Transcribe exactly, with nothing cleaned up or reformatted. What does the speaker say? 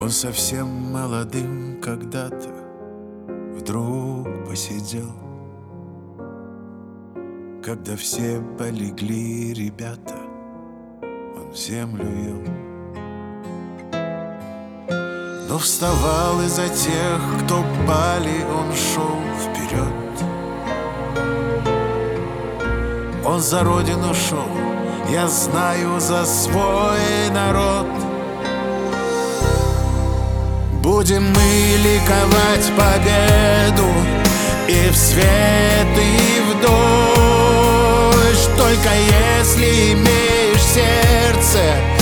Он совсем молодым когда-то вдруг посидел, когда все полегли ребята, он землю ел. Но вставал из-за тех, кто пали, он шел вперед. Он за родину шел, я знаю, за свой народ. Будем мы ликовать победу и в свет, и в дождь, только если имеешь сердце